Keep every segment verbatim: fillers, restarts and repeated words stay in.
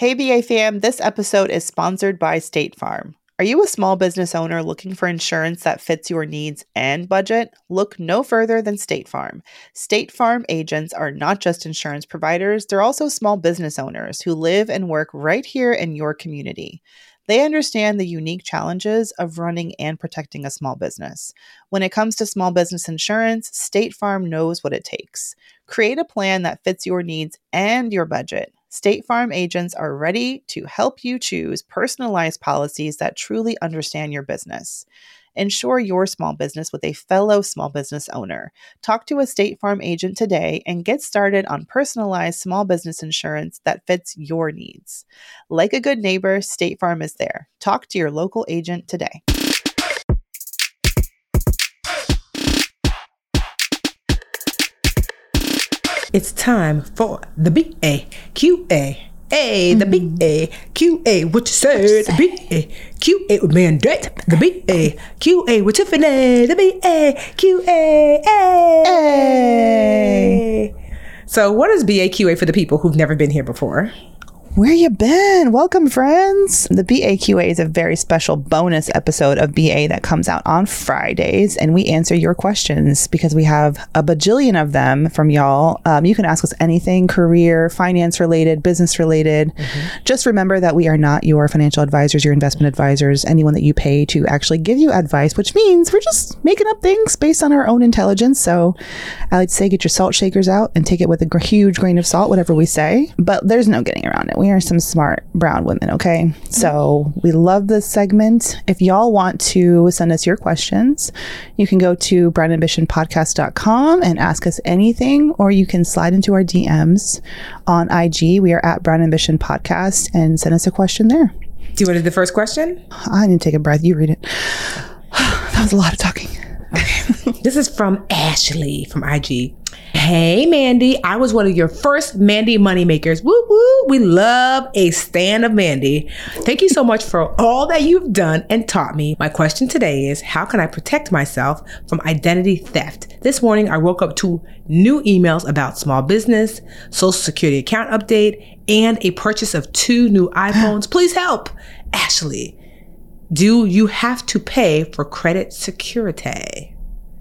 Hey B A fam, this episode is sponsored by State Farm. Are you a small business owner looking for insurance that fits your needs and budget? Look no further than State Farm. State Farm agents are not just insurance providers, they're also small business owners who live and work right here in your community. They understand the unique challenges of running and protecting a small business. When it comes to small business insurance, State Farm knows what it takes. Create a plan that fits your needs and your budget. State Farm agents are ready to help you choose personalized policies that truly understand your business. Insure your small business with a fellow small business owner. Talk to a State Farm agent today and get started on personalized small business insurance that fits your needs. Like a good neighbor, State Farm is there. Talk to your local agent today. It's time for the B A Q A. Hey, the B A Q A, what you said? The B A Q A with Mandate. The B A Q A with Tiffany. The B A Q A. Hey. So what is B A Q A for the people who've never been here before? Where you been? Welcome, friends. The B A Q A is a very special bonus episode of B A that comes out on Fridays, and we answer your questions because we have a bajillion of them from y'all. Um, you can ask us anything, career, finance related, business related. Mm-hmm. Just remember that we are not your financial advisors, your investment advisors, anyone that you pay to actually give you advice, which means we're just making up things based on our own intelligence. So I like to say, get your salt shakers out and take it with a gr- huge grain of salt, whatever we say, but there's no getting around it. We are some smart brown women, okay? So we love this segment. If y'all want to send us your questions, you can go to brown ambition podcast dot com and ask us anything, or you can slide into our D Ms on I G. We are at Brown Ambition Podcast, and send us a question there. Do you want to do the first question? I need to take a breath. You read it. That was a lot of talking. Okay. This is from Ashley from I G. Hey, Mandy, I was one of your first Mandy Moneymakers. Woo woo. We love a stan of Mandy. Thank you so much for all that you've done and taught me. My question today is, how can I protect myself from identity theft? This morning, I woke up to new emails about small business, social security account update, and a purchase of two new iPhones. Please help. Ashley, do you have to pay for credit security?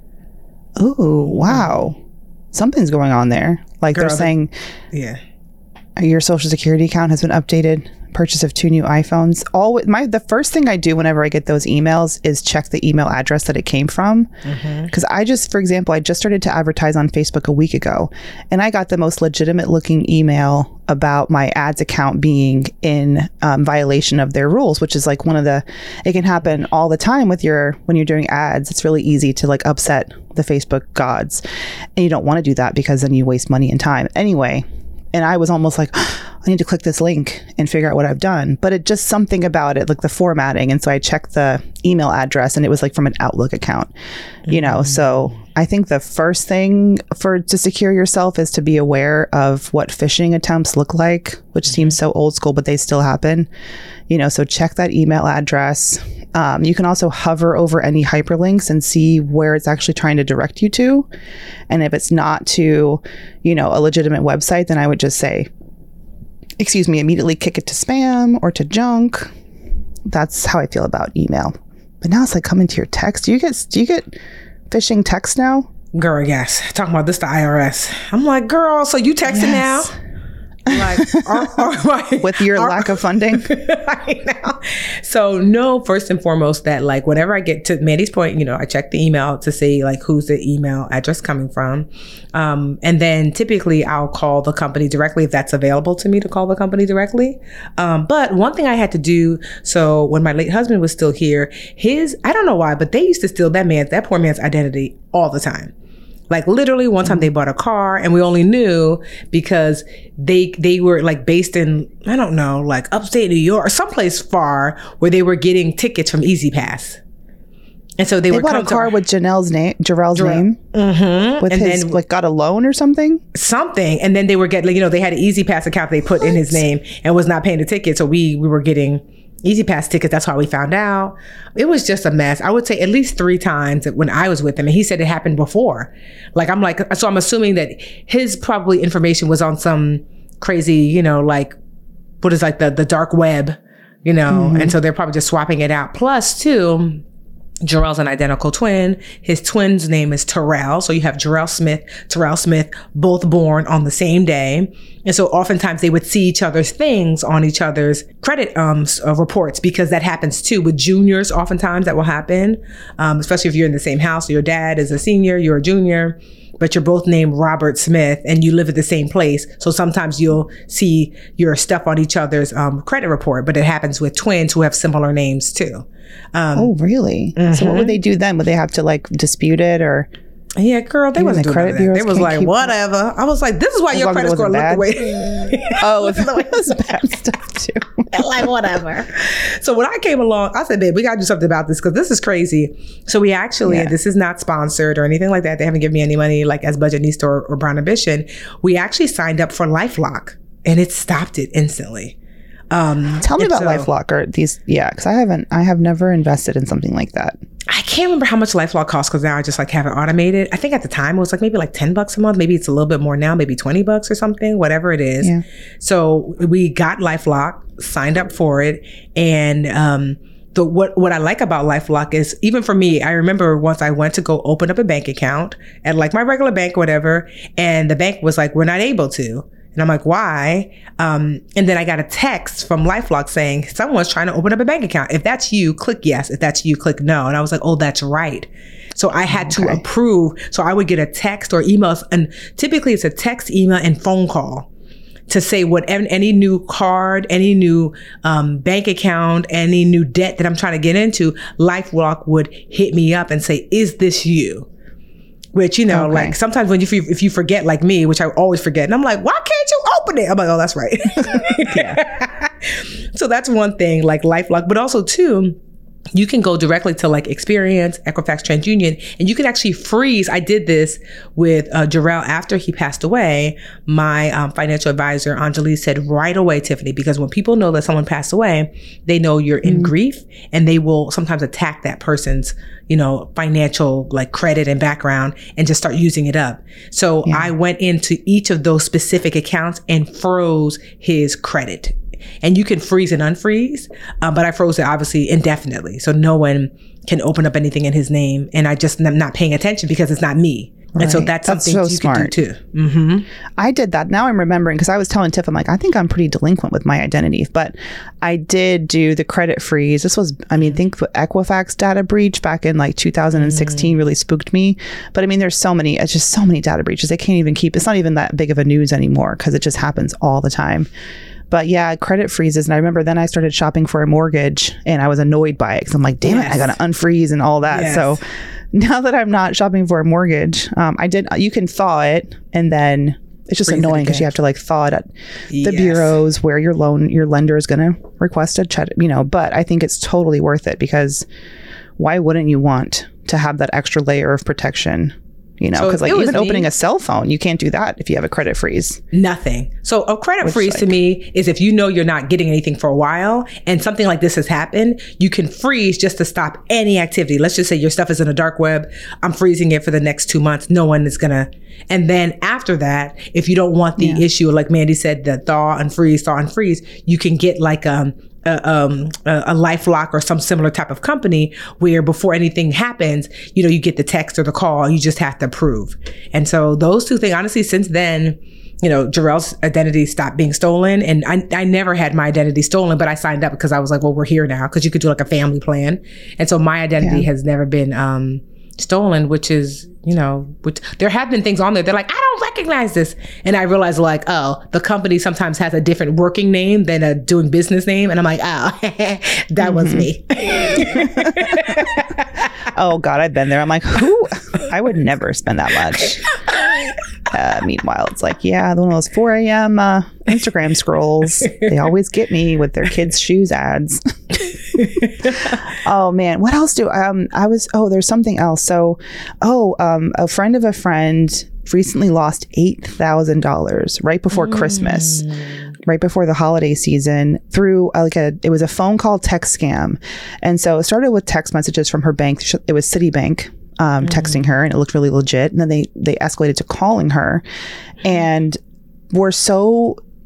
Oh, wow. Something's going on there. Like Girl, they're saying, yeah, your social security account has been updated. Purchase of two new iPhones. All my the first thing I do whenever I get those emails is check the email address that it came from. Because mm-hmm. I just, for example, I just started to advertise on Facebook a week ago, and I got the most legitimate looking email about my ads account being in um, violation of their rules, which is like one of the, it can happen all the time with your, when you're doing ads. It's really easy to like upset the Facebook gods, and you don't want to do that because then you waste money and time anyway. And I was almost like, I need to click this link and figure out what I've done. But it just something about it, like the formatting. And so I checked the email address, and it was like from an Outlook account, you mm-hmm. know. So I think the first thing for to secure yourself is to be aware of what phishing attempts look like, which mm-hmm. seems so old school, but they still happen. You know, so check that email address. Um, you can also hover over any hyperlinks and see where it's actually trying to direct you to. And if it's not to, you know, a legitimate website, then I would just say, excuse me, immediately kick it to spam or to junk. That's how I feel about email. But now it's like coming to your text. Do you get, do you get phishing text now? Girl, yes. Talking about this, the I R S. I'm like, girl, so you texting yes. now? Like, are, are my, with your are, lack of funding. I know. So no, first and foremost, that like whenever I get to Mandy's point, you know, I check the email to see like who's the email address coming from. Um, and then typically I'll call the company directly if that's available to me to call the company directly. Um, but one thing I had to do, so when my late husband was still here, his, I don't know why, but they used to steal that man, that poor man's identity all the time. Like literally one time they bought a car, and we only knew because they they were like based in, I don't know, like upstate New York or someplace far where they were getting tickets from Easy Pass. And so they, they were bought a car to, with Janelle's name, Jarrell's Jarrell. name, mm-hmm. with and his then, like got a loan or something. Something, and then they were getting, you know, they had an Easy Pass account they put what? in his name and was not paying the ticket, so we we were getting Easy Pass tickets. That's how we found out. It was just a mess. I would say at least three times when I was with him, and he said it happened before. Like I'm like, so I'm assuming that his probably information was on some crazy, you know, like what is like the, the dark web, you know, mm-hmm. and so they're probably just swapping it out. Plus too, Jarrell's an identical twin. His twin's name is Terrell. So you have Jarrell Smith, Terrell Smith, both born on the same day. And so oftentimes they would see each other's things on each other's credit um, uh, reports, because that happens too with juniors. Oftentimes that will happen, um, especially if you're in the same house. Your dad is a senior, you're a junior, but you're both named Robert Smith and you live at the same place. So sometimes you'll see your stuff on each other's um, credit report, but it happens with twins who have similar names too. Um, oh, really? Mm-hmm. So what would they do then? Would they have to like dispute it or? Yeah, girl, they wasn't the doing credit that. They was like, whatever. It. I was like, this is why your credit score looked the way. Oh, if it was bad stuff too. Like, whatever. So when I came along, I said, babe, we got to do something about this because this is crazy. So we actually, yeah. this is not sponsored or anything like that. They haven't given me any money like as Budgetnista or, or Brown Ambition. We actually signed up for LifeLock and it stopped it instantly. Um, Tell me about so, LifeLock or these, yeah, because I haven't, I have never invested in something like that. I can't remember how much LifeLock costs because now I just like have it automated. I think at the time it was like maybe like ten bucks a month. Maybe it's a little bit more now, maybe twenty bucks or something, whatever it is. Yeah. So we got LifeLock, signed up for it. And, um, the, what, what I like about LifeLock is even for me, I remember once I went to go open up a bank account at like my regular bank or whatever. And the bank was like, we're not able to. And I'm like, why? Um, and then I got a text from LifeLock saying, someone's trying to open up a bank account. If that's you, click yes. If that's you, click no. And I was like, oh, that's right. So I had okay. to approve. So I would get a text or emails. And typically it's a text, email, and phone call to say what any new card, any new um, bank account, any new debt that I'm trying to get into, LifeLock would hit me up and say, is this you? Which, you know, okay. like sometimes when you, if you forget like me, which I always forget, and I'm like, why can't you open it? I'm like, oh, that's right. So that's one thing, like LifeLock, but also too, you can go directly to like Experience, Equifax, TransUnion, and you can actually freeze. I did this with uh, Jarrell after he passed away. My um, financial advisor, Anjali, said right away, Tiffany, because when people know that someone passed away, they know you're in mm-hmm. grief and they will sometimes attack that person's, you know, financial like credit and background and just start using it up. So yeah. I went into each of those specific accounts and froze his credit. And you can freeze and unfreeze, um, but I froze it obviously indefinitely. So no one can open up anything in his name. And I just am not paying attention because it's not me. Right. And so that's, that's something so you smart. Can do too. Mm-hmm. I did that. Now I'm remembering because I was telling Tiff, I'm like, I think I'm pretty delinquent with my identity, but I did do the credit freeze. This was, I mean, I think the Equifax data breach back in like two thousand sixteen mm-hmm. really spooked me. But I mean, there's so many, it's just so many data breaches. They can't even keep, it's not even that big of a news anymore because it just happens all the time. But yeah, credit freezes. And I remember then I started shopping for a mortgage and I was annoyed by it because I'm like, damn yes. it, I got to unfreeze and all that. Yes. So now that I'm not shopping for a mortgage, um, I did, you can thaw it and then it's just freeze annoying because you have to like thaw it at yes. the bureaus where your loan, your lender is going to request a check, you know, but I think it's totally worth it because why wouldn't you want to have that extra layer of protection? You know, because so like even opening me, a cell phone, you can't do that if you have a credit freeze. Nothing. So a credit Which freeze like, to me is if you know you're not getting anything for a while and something like this has happened, you can freeze just to stop any activity. Let's just say your stuff is in a dark web. I'm freezing it for the next two months. No one is going to. And then after that, if you don't want the yeah. issue, like Mandy said, the thaw and freeze, thaw and freeze, you can get like um A, um, a, a LifeLock or some similar type of company where before anything happens, you know, you get the text or the call, you just have to approve. And so those two things, honestly, since then, you know, Jarrell's identity stopped being stolen. And I, I never had my identity stolen, but I signed up because I was like, well, we're here now because you could do like a family plan. And so my identity yeah. has never been um, stolen, which is, you know, which there have been things on there. They're like, I don't recognize this. And I realized like, oh, the company sometimes has a different working name than a doing business name. And I'm like, oh, that mm-hmm. was me. Oh God, I've been there. I'm like, who? I would never spend that much. Uh, meanwhile, it's like, yeah, one of those four a.m. Uh, Instagram scrolls. They always get me with their kids' shoes ads. Oh man, what else do um I was? Oh, there's something else. So, oh, um, a friend of a friend recently lost eight thousand dollars right before mm. Christmas, right before the holiday season through uh, like a, it was a phone call text scam. And so it started with text messages from her bank. It was Citibank um, mm. texting her and it looked really legit. And then they, they escalated to calling her and were so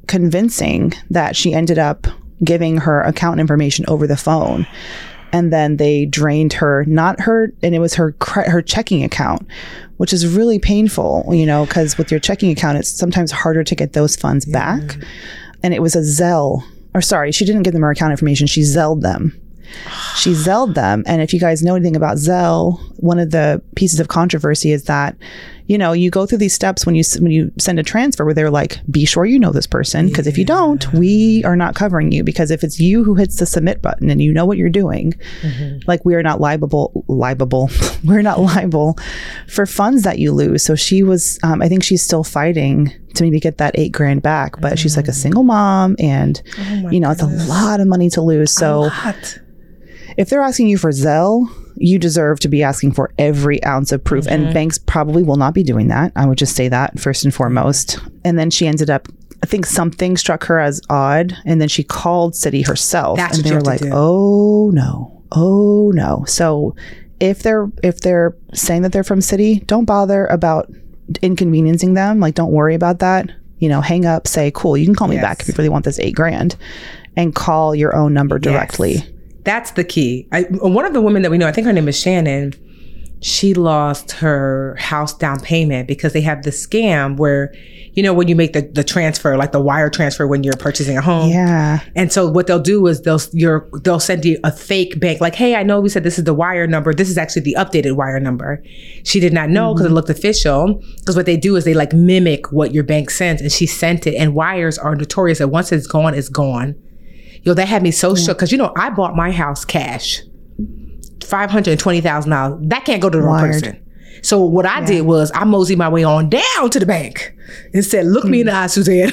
convincing that she ended up giving her account information over the phone. And then they drained her, not her, and it was her her checking account, which is really painful, you know, because with your checking account, it's sometimes harder to get those funds yeah. back. And it was a Zelle, or sorry, she didn't give them her account information. She Zelled them. She Zelled them. And if you guys know anything about Zelle, one of the pieces of controversy is that, you know, you go through these steps when you when you send a transfer where they're like, be sure you know this person, because yeah. if you don't, we are not covering you. Because if it's you who hits the submit button and you know what you're doing, mm-hmm. like we are not liable, liable, we're not liable for funds that you lose. So she was, um, I think she's still fighting to maybe get that eight grand back, but mm-hmm. she's like a single mom, and oh you know, goodness. It's a lot of money to lose. So if they're asking you for Zelle, you deserve to be asking for every ounce of proof. Mm-hmm. And banks probably will not be doing that. I would just say that first and foremost. And then she ended up, I think something struck her as odd. And then she called Citi herself. That's and they were like, oh no, oh no. So if they're if they're saying that they're from Citi, don't bother about inconveniencing them. Like, don't worry about that. You know, hang up, say, cool, you can call me yes. back if you really want this eight grand, and call your own number directly. Yes. That's the key. I, one of the women that we know, I think her name is Shannon, she lost her house down payment because they have this scam where, you know, when you make the, the transfer, like the wire transfer when you're purchasing a home. Yeah. And so what they'll do is they'll you're, they'll send you a fake bank, like, hey, I know we said this is the wire number. This is actually the updated wire number. She did not know because mm-hmm. it looked official. Because what they do is they like mimic what your bank sends, and she sent it. And wires are notorious that once it's gone, it's gone. Yo, that had me so yeah. shook, because, you know, I bought my house cash, five hundred twenty thousand dollars. That can't go to the wrong person. So what I yeah. did was I moseyed my way on down to the bank and said, look mm. me in the eye, Suzanne.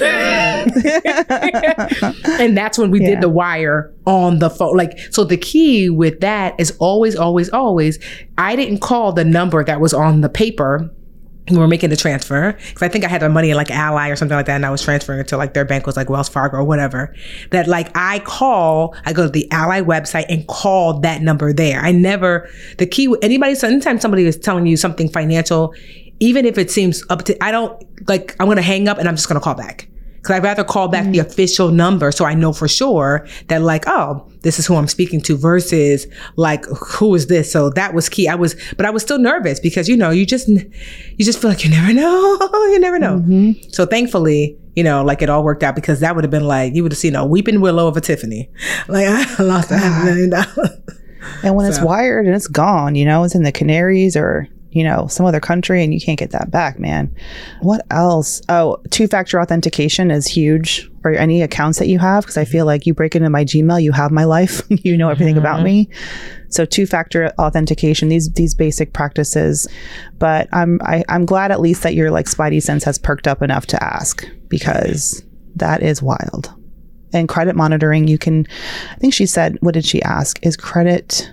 And that's when we yeah. did the wire on the phone. Like, so the key with that is always, always, always, I didn't call the number that was on the paper we were making the transfer, because I think I had the money in like Ally or something like that, and I was transferring it to like their bank was like Wells Fargo or whatever. That like I call, I go to the Ally website and call that number there. I never, the key, anybody, so anytime somebody is telling you something financial, even if it seems up to, I don't, like, I'm going to hang up and I'm just going to call back. Because I'd rather call back mm-hmm. the official number so I know for sure that like, oh, this is who I'm speaking to, versus like, who is this? So that was key. I was, but I was still nervous because, you know, you just, you just feel like you never know. You never know. Mm-hmm. So thankfully, you know, like it all worked out, because that would have been like, you would have seen a weeping willow of a Tiffany. Like I lost a half a million dollars. And when so. it's wired and it's gone, you know, it's in the Canaries or, you know, some other country, and you can't get that back, man. What else? Oh, two-factor authentication is huge for any accounts that you have, because I feel like you break into my Gmail, you have my life, you know everything mm-hmm. about me. So two-factor authentication, these these basic practices. But I'm I, I'm glad at least that your like spidey sense has perked up enough to ask, because that is wild. And credit monitoring, you can, I think she said, what did she ask? Is credit...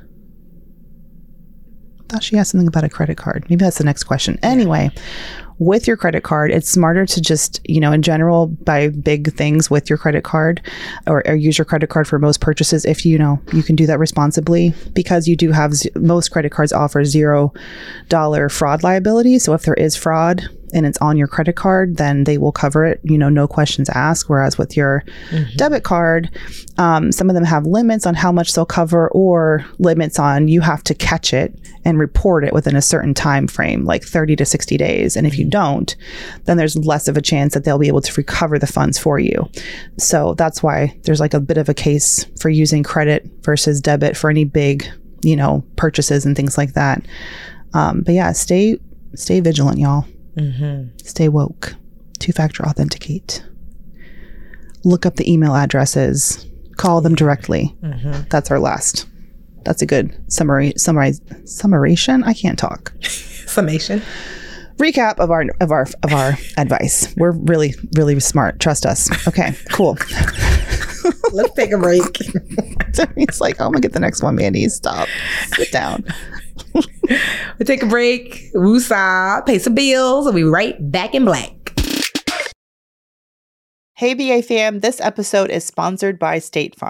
I thought she asked something about a credit card. Maybe that's the next question. Anyway, with your credit card, it's smarter to just, you know, in general, buy big things with your credit card, or, or use your credit card for most purchases if, you know, you can do that responsibly, because you do have, most credit cards offer zero dollar fraud liability. So if there is fraud and it's on your credit card, then they will cover it, you know, no questions asked. Whereas with your mm-hmm. debit card, um, some of them have limits on how much they'll cover, or limits on you have to catch it and report it within a certain time frame, like thirty to sixty days. And if you don't, then there's less of a chance that they'll be able to recover the funds for you. So that's why there's like a bit of a case for using credit versus debit for any big, you know, purchases and things like that. Um, but yeah, stay, stay vigilant, y'all. Mm-hmm. Stay woke. Two-factor authenticate. Look up the email addresses. Call them directly. Mm-hmm. That's our last. That's a good summary. Summarize. Summarization. I can't talk. Summation. Recap of our of our of our advice. We're really really smart. Trust us. Okay. Cool. Let's take a break. It's like, oh, I'm gonna get the next one, Mandy. Stop. Sit down. We'll take a break, woosah, pay some bills, and we'll be right back in black. Hey, B A fam, this episode is sponsored by State Farm.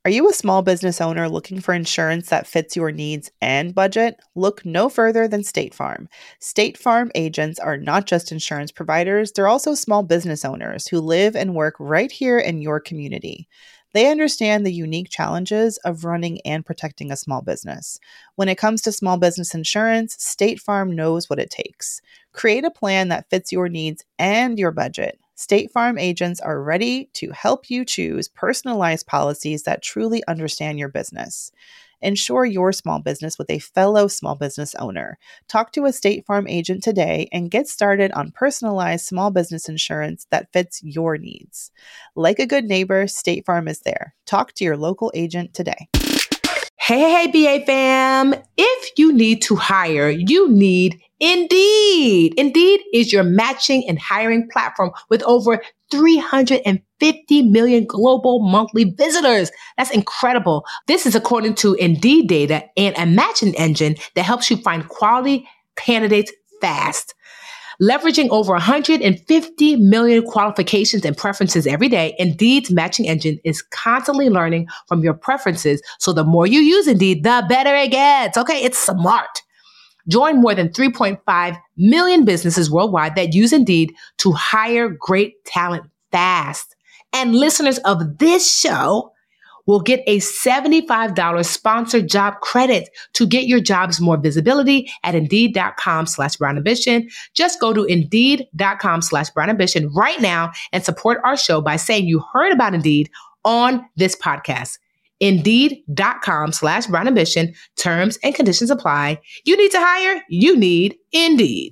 Are you a small business owner looking for insurance that fits your needs and budget? Look no further than State Farm. State Farm agents are not just insurance providers, they're also small business owners who live and work right here in your community. They understand the unique challenges of running and protecting a small business. When it comes to small business insurance, State Farm knows what it takes. Create a plan that fits your needs and your budget. State Farm agents are ready to help you choose personalized policies that truly understand your business. Insure your small business with a fellow small business owner. Talk to a State Farm agent today and get started on personalized small business insurance that fits your needs. Like a good neighbor, State Farm is there. Talk to your local agent today. Hey, hey, hey, B A fam. If you need to hire, you need Indeed. Indeed is your matching and hiring platform with over three hundred fifty million global monthly visitors. That's incredible. This is according to Indeed data and a matching engine that helps you find quality candidates fast. Leveraging over one hundred fifty million qualifications and preferences every day, Indeed's matching engine is constantly learning from your preferences. So the more you use Indeed, the better it gets. Okay, it's smart. Join more than three point five million businesses worldwide that use Indeed to hire great talent fast. And listeners of this show will get a seventy-five dollars sponsored job credit to get your jobs more visibility at Indeed.com slash Brown Ambition. Just go to Indeed.com slash Brown Ambition right now and support our show by saying you heard about Indeed on this podcast. Indeed.com slash Brown Ambition. Terms and conditions apply. You need to hire? You need Indeed.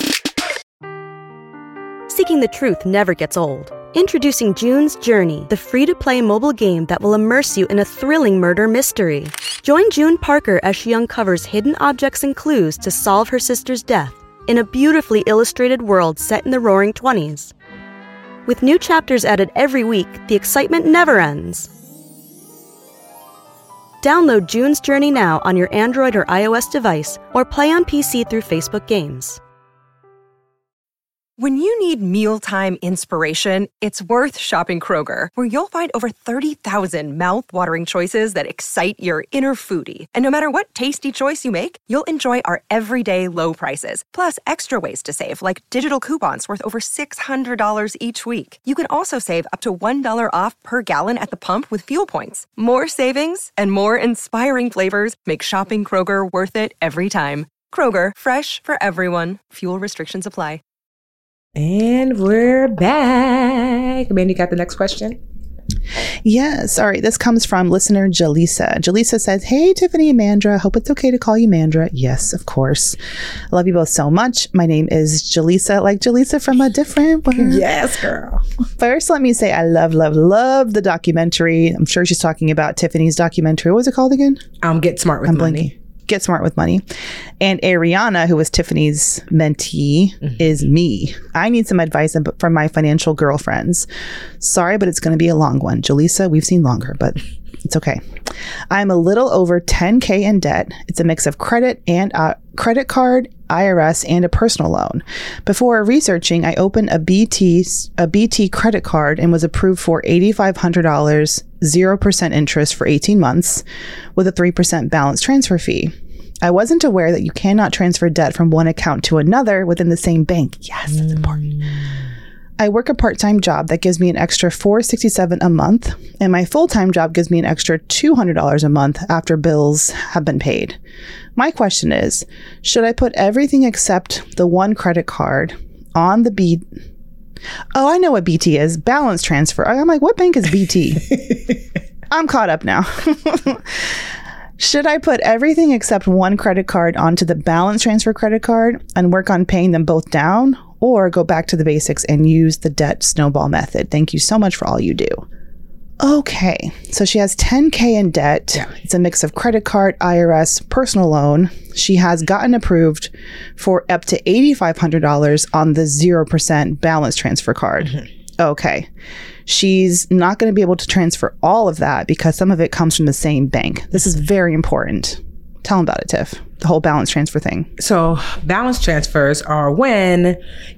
Seeking the truth never gets old. Introducing June's Journey, the free-to-play mobile game that will immerse you in a thrilling murder mystery. Join June Parker as she uncovers hidden objects and clues to solve her sister's death in a beautifully illustrated world set in the roaring twenties. With new chapters added every week, the excitement never ends. Download June's Journey now on your Android or iOS device or play on P C through Facebook Games. When you need mealtime inspiration, it's worth shopping Kroger, where you'll find over thirty thousand mouth-watering choices that excite your inner foodie. And no matter what tasty choice you make, you'll enjoy our everyday low prices, plus extra ways to save, like digital coupons worth over six hundred dollars each week. You can also save up to one dollar off per gallon at the pump with fuel points. More savings and more inspiring flavors make shopping Kroger worth it every time. Kroger, fresh for everyone. Fuel restrictions apply. And we're back. Mandy, got the next question? Yes. All right. This comes from listener Jaleesa. Jaleesa says, "Hey, Tiffany and Mandra. Hope it's okay to call you Mandra." Yes, of course. I love you both so much. My name is Jaleesa, like Jaleesa from A Different World. Yes, girl. First, let me say I love, love, love the documentary. I'm sure she's talking about Tiffany's documentary. What was it called again? Um, Get Smart with I'm Money. blinking. Get Smart with Money. And Ariana, who was Tiffany's mentee, mm-hmm. is me. I need some advice from my financial girlfriends. Sorry, but it's going to be a long one. Jaleesa, we've seen longer, but it's okay. I'm a little over ten K in debt. It's a mix of credit and uh, credit card, I R S, and a personal loan. Before researching, I opened a B T a B T credit card and was approved for eight thousand five hundred dollars, zero percent interest for eighteen months, with a three percent balance transfer fee. I wasn't aware that you cannot transfer debt from one account to another within the same bank. Yes, that's important. I work a part-time job that gives me an extra four hundred sixty-seven dollars a month, and my full-time job gives me an extra two hundred dollars a month after bills have been paid. My question is, should I put everything except the one credit card on the B... Oh, I know what B T is. Balance transfer. I'm like, what bank is B T? I'm caught up now. Should I put everything except one credit card onto the balance transfer credit card and work on paying them both down, or go back to the basics and use the debt snowball method? Thank you so much for all you do. Okay, so she has ten K in debt. Yeah. It's a mix of credit card, I R S, personal loan. She has gotten approved for up to eight thousand five hundred dollars on the zero percent balance transfer card. Mm-hmm. Okay. She's not going to be able to transfer all of that because some of it comes from the same bank. This is very important. Tell them about it, Tiff. The whole balance transfer thing. So balance transfers are when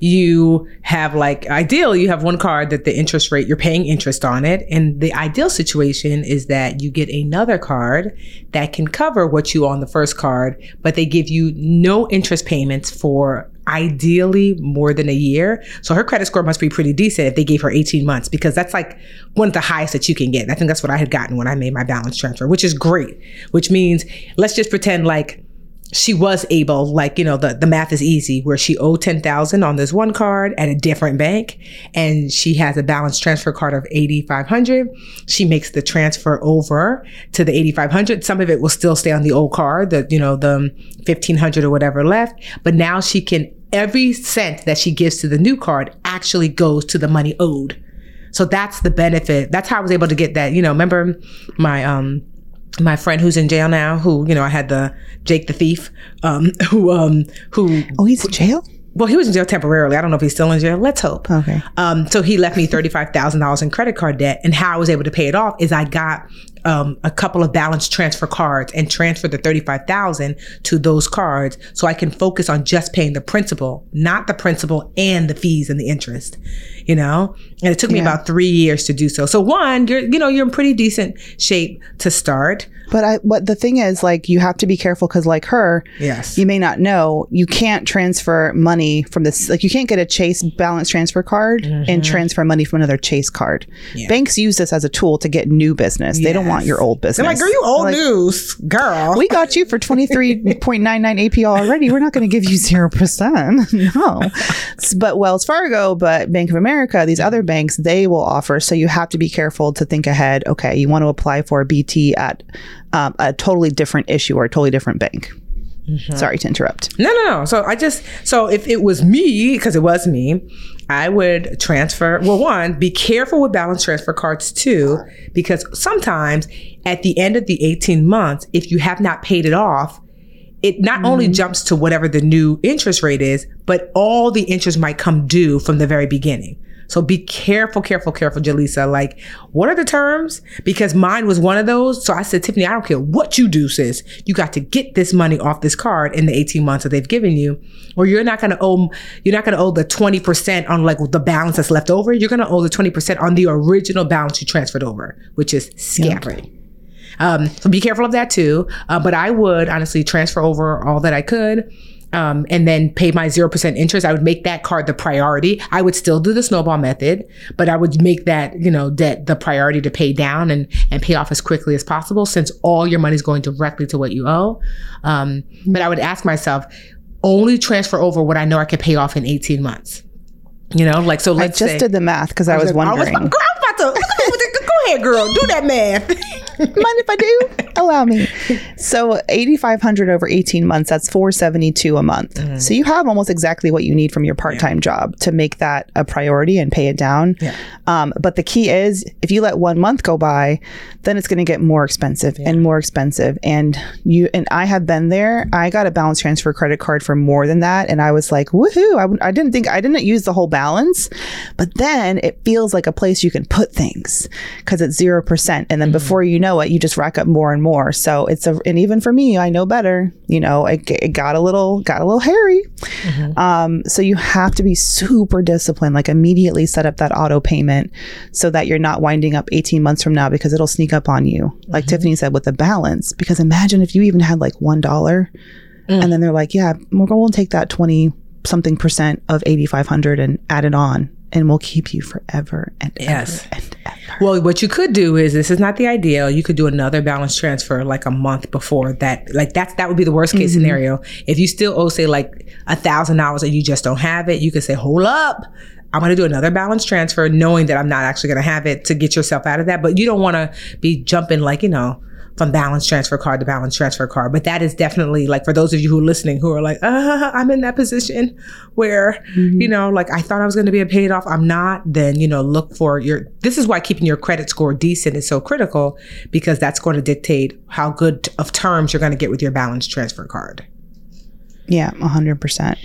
you have, like, ideally you have one card that the interest rate, you're paying interest on it. And the ideal situation is that you get another card that can cover what you owe on the first card, but they give you no interest payments for ideally more than a year. So her credit score must be pretty decent if they gave her eighteen months, because that's like one of the highest that you can get. I think that's what I had gotten when I made my balance transfer, which is great, which means let's just pretend like she was able, like, you know, the, the math is easy, where she owed ten thousand on this one card at a different bank, and she has a balance transfer card of eighty-five hundred. She makes the transfer over to the eighty-five hundred. Some of it will still stay on the old card, the, you know, the fifteen hundred or whatever left. But now she can, every cent that she gives to the new card actually goes to the money owed. So that's the benefit. That's how I was able to get that. You know, remember my, um, my friend who's in jail now, who, you know, I had the Jake the Thief, um, who, um, who. Oh, he's in jail? Well, he was in jail temporarily. I don't know if he's still in jail. Let's hope. Okay. Um, so he left me thirty-five thousand dollars in credit card debt. And how I was able to pay it off is I got um, a couple of balance transfer cards and transferred the thirty-five thousand dollars to those cards so I can focus on just paying the principal, not the principal and the fees and the interest, you know? And it took me yeah. about three years to do so. So one, you're, you know, you're in pretty decent shape to start. But I, what the thing is, like, you have to be careful because, like her, yes, you may not know, you can't transfer money from this. Like, you can't get a Chase balance transfer card mm-hmm. and transfer money from another Chase card. Yeah. Banks use this as a tool to get new business. Yes. They don't want your old business. They're like, girl, you old like, news, girl. We got you for twenty-three point nine nine A P R already. We're not going to give you zero percent. No. But Wells Fargo, but Bank of America, these other banks, they will offer. So you have to be careful to think ahead. Okay, you want to apply for a B T at Um, a totally different issue or a totally different bank. Mm-hmm. Sorry to interrupt. No, no, no. So I just, so if it was me, because it was me, I would transfer. Well, one, be careful with balance transfer cards too, because sometimes at the end of the eighteen months, if you have not paid it off, it not mm-hmm. only jumps to whatever the new interest rate is, but all the interest might come due from the very beginning. So be careful, careful, careful, Jaleesa. Like, what are the terms? Because mine was one of those. So I said, Tiffany, I don't care what you do, sis. You got to get this money off this card in the eighteen months that they've given you, or you're not going to owe, you're not going to owe the twenty percent on like the balance that's left over. You're going to owe the twenty percent on the original balance you transferred over, which is scary. Yep. Um, so be careful of that too. Uh, but I would honestly transfer over all that I could. Um, and then pay my zero percent interest. I would make that card the priority. I would still do the snowball method, but I would make that, you know, debt the priority to pay down and, and pay off as quickly as possible, since all your money is going directly to what you owe. Um, but I would ask myself, only transfer over what I know I can pay off in eighteen months. You know, like, so let's I just say, did the math because I, I was like, wondering. I was, girl, I was about to, go ahead, girl, do that math. Mind if I do? Allow me. So eighty-five hundred over eighteen months, that's four seventy-two a month. Mm. So you have almost exactly what you need from your part-time yeah. job to make that a priority and pay it down. Yeah. Um, but the key is, if you let one month go by, then it's going to get more expensive yeah. and more expensive. And you and I have been there. I got a balance transfer credit card for more than that, and I was like, woohoo! I, I didn't think I didn't use the whole balance, but then it feels like a place you can put things because it's zero percent, and then mm-hmm. before you know it, you just rack up more and more. So it's a, and even for me, I know better. You know, it, it got a little, got a little hairy. Mm-hmm. Um, so you have to be super disciplined. Like, immediately set up that auto payment so that you're not winding up eighteen months from now, because it'll sneak up on you. Like mm-hmm. Tiffany said, with the balance. Because imagine if you even had like one dollar, mm. and then they're like, "Yeah, we're going to take that twenty something percent of eighty-five hundred and add it on, and we'll keep you forever and yes. ever and ever." Well, what you could do is, this is not the ideal. You could do another balance transfer like a month before that. Like, that's, that would be the worst case mm-hmm. scenario. If you still owe, say, like a thousand dollars and you just don't have it, you could say, hold up, I'm going to do another balance transfer, knowing that I'm not actually going to have it, to get yourself out of that. But you don't want to be jumping, like, you know, from balance transfer card to balance transfer card. But that is definitely, like, for those of you who are listening who are like, uh, I'm in that position where, mm-hmm. you know, like, I thought I was going to be paid off, I'm not, then, you know, look for your, this is why keeping your credit score decent is so critical, because that's going to dictate how good of terms you're going to get with your balance transfer card. Yeah, one hundred percent.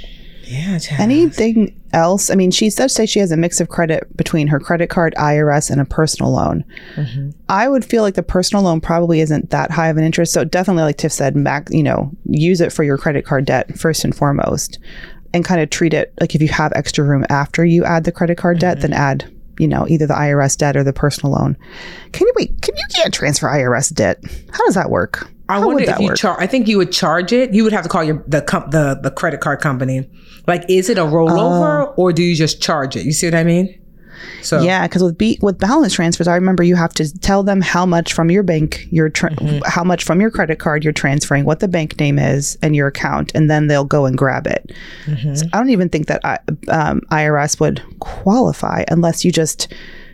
Yeah, Chaz. Anything else? I mean, she does say she has a mix of credit between her credit card, I R S, and a personal loan. Mm-hmm. I would feel like the personal loan probably isn't that high of an interest. So definitely, like Tiff said, back, you know, use it for your credit card debt first and foremost, and kind of treat it like if you have extra room after you add the credit card debt, mm-hmm. then add, you know, either the I R S debt or the personal loan. Can you wait? Can you can't transfer I R S debt? How does that work? I How wonder would if that you work? charge. I think you would charge it. You would have to call your the com- the the credit card company. Like, is it a rollover Oh. or do you just charge it? You see what I mean? So Yeah, because with B- with balance transfers, I remember you have to tell them how much from your bank you're tra- Mm-hmm. how much from your credit card you're transferring, what the bank name is, and your account, and then they'll go and grab it. Mm-hmm. So I don't even think that I, um, I R S would qualify unless you just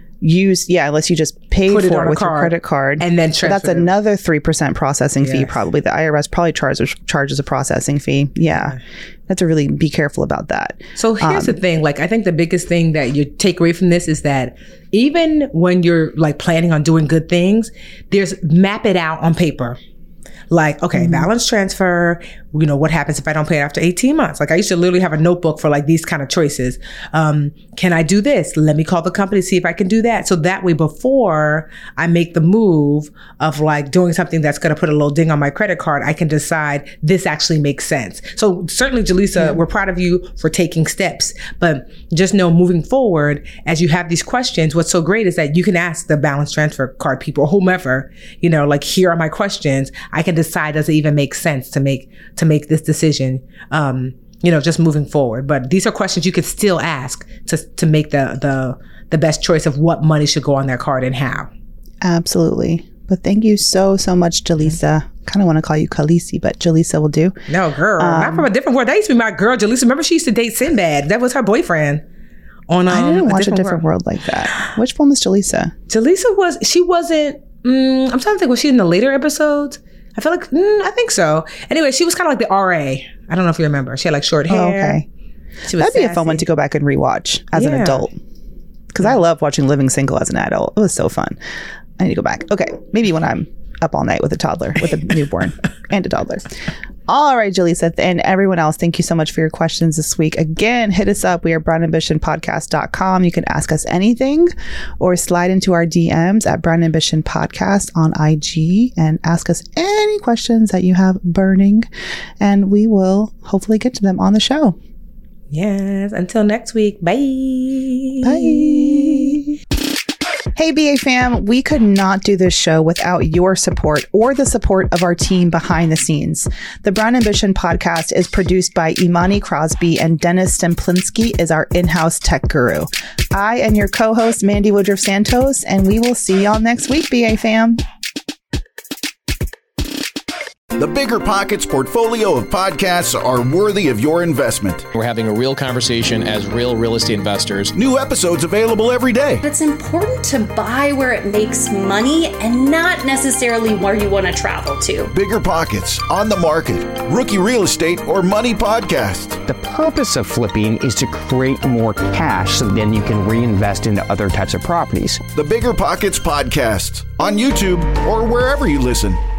use yeah unless you just paid Put it for on it a with your card credit card and then So that's transfer it. another three percent processing fee. Yes. Probably the I R S probably charges charges a processing fee. Yeah, you have to really be careful about that. So here's Um, the thing. Like, I think the biggest thing that you take away from this is that even when you're like planning on doing good things, there's map it out on paper. Like, okay, Mm-hmm. balance transfer, you know, what happens if I don't pay it after eighteen months? Like, I used to literally have a notebook for like these kind of choices. Um, can I do this? Let me call the company, see if I can do that. So that way, before I make the move of like doing something that's going to put a little ding on my credit card, I can decide this actually makes sense. So certainly, Jaleesa, we're proud of you for taking steps, but just know moving forward, as you have these questions, what's so great is that you can ask the balance transfer card people or whomever, you know, like, here are my questions. I can decide, does it even make sense to make to make this decision, um, you know, just moving forward. But these are questions you could still ask to to make the the the best choice of what money should go on their card and how. Absolutely. But thank you so, so much, Jaleesa. Kind of want to call you Khaleesi, but Jaleesa will do. No, girl, Um, not from a different world. That used to be my girl, Jaleesa. Remember, she used to date Sinbad. That was her boyfriend. On um, I didn't watch a different world. world like that. Which one was Jaleesa? Jaleesa was, she wasn't, mm, I'm trying to think, was she in the later episodes? I feel like, mm, I think so. Anyway, she was kind of like the R A. I don't know if you remember. She had like short hair. Oh, okay. She was That'd be a fun sassy. one to go back and rewatch as an Yeah. adult. Because I love watching Living Single as an adult. It was so fun. I need to go back. Okay. Maybe when I'm up all night with a toddler, with a newborn and a toddler. All right, Jaleesa, and everyone else, thank you so much for your questions this week. Again, hit us up. We are brown ambition podcast dot com. You can ask us anything or slide into our D Ms at Brown Ambition Podcast on I G and ask us any questions that you have burning, and we will hopefully get to them on the show. Yes. Until next week. Bye. Bye. Hey, B A fam, we could not do this show without your support or the support of our team behind the scenes. The Brown Ambition podcast is produced by Imani Crosby, and Dennis Stemplinsky is our in-house tech guru. I am your co-host, Mandy Woodruff Santos, and we will see y'all next week, B A fam. The Bigger Pockets portfolio of podcasts are worthy of your investment. We're having a real conversation as real real estate investors. New episodes available every day. It's important to buy where it makes money and not necessarily where you want to travel to. Bigger Pockets, On the Market, Rookie Real Estate, or Money Podcast. The purpose of flipping is to create more cash so then you can reinvest into other types of properties. The Bigger Pockets Podcast on YouTube or wherever you listen.